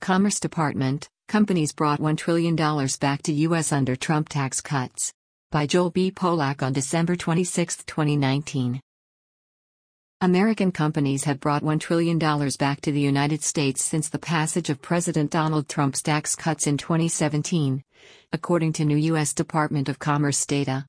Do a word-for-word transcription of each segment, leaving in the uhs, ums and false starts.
Commerce Department, companies brought one trillion dollars back to U S under Trump tax cuts. By Joel B. Polak on December twenty-sixth, twenty nineteen. American companies have brought one trillion dollars back to the United States since the passage of President Donald Trump's tax cuts in twenty seventeen, according to new U S Department of Commerce data.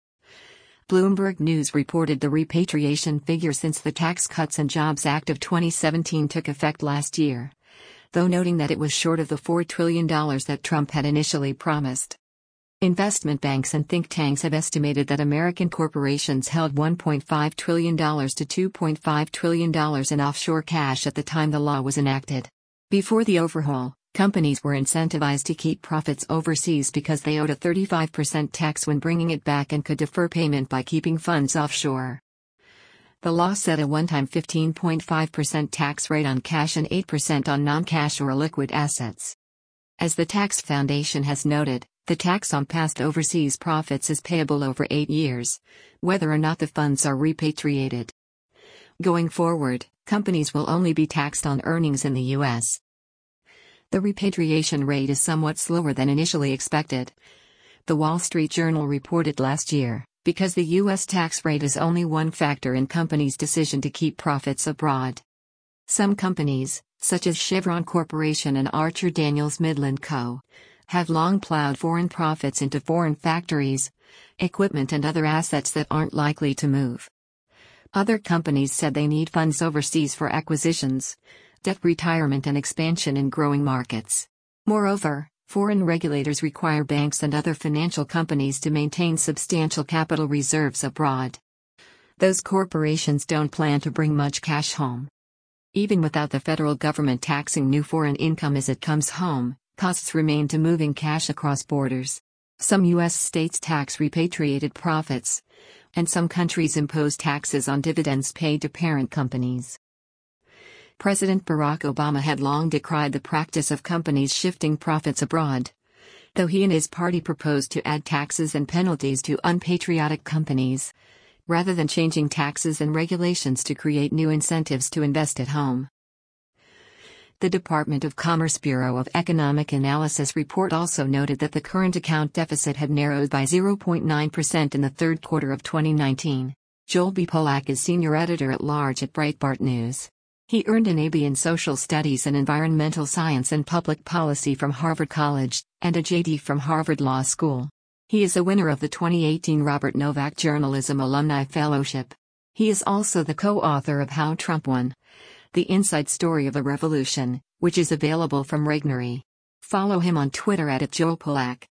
Bloomberg News reported the repatriation figure since the Tax Cuts and Jobs Act of twenty seventeen took effect last year, though noting that it was short of the four trillion dollars that Trump had initially promised. Investment banks and think tanks have estimated that American corporations held one point five trillion dollars to two point five trillion dollars in offshore cash at the time the law was enacted. Before the overhaul, companies were incentivized to keep profits overseas because they owed a thirty-five percent tax when bringing it back and could defer payment by keeping funds offshore. The law set a one-time fifteen point five percent tax rate on cash and eight percent on non-cash or liquid assets. As the Tax Foundation has noted, the tax on past overseas profits is payable over eight years, whether or not the funds are repatriated. Going forward, companies will only be taxed on earnings in the U S. The repatriation rate is somewhat slower than initially expected. The Wall Street Journal reported last year, because the U S tax rate is only one factor in companies' decision to keep profits abroad. Some companies, such as Chevron Corporation and Archer Daniels Midland Co., have long plowed foreign profits into foreign factories, equipment and other assets that aren't likely to move. Other companies said they need funds overseas for acquisitions, debt retirement and expansion in growing markets. Moreover, foreign regulators require banks and other financial companies to maintain substantial capital reserves abroad. Those corporations don't plan to bring much cash home. Even without the federal government taxing new foreign income as it comes home, costs remain to moving cash across borders. Some U S states tax repatriated profits, and some countries impose taxes on dividends paid to parent companies. President Barack Obama had long decried the practice of companies shifting profits abroad, though he and his party proposed to add taxes and penalties to unpatriotic companies, rather than changing taxes and regulations to create new incentives to invest at home. The Department of Commerce Bureau of Economic Analysis report also noted that the current account deficit had narrowed by zero point nine percent in the third quarter of twenty nineteen. Joel B. Polak is senior editor-at-large at Breitbart News. He earned an A B in Social Studies and Environmental Science and Public Policy from Harvard College, and a J D from Harvard Law School. He is a winner of the twenty eighteen Robert Novak Journalism Alumni Fellowship. He is also the co-author of How Trump Won: The Inside Story of a Revolution, which is available from Regnery. Follow him on Twitter at Joel Polak.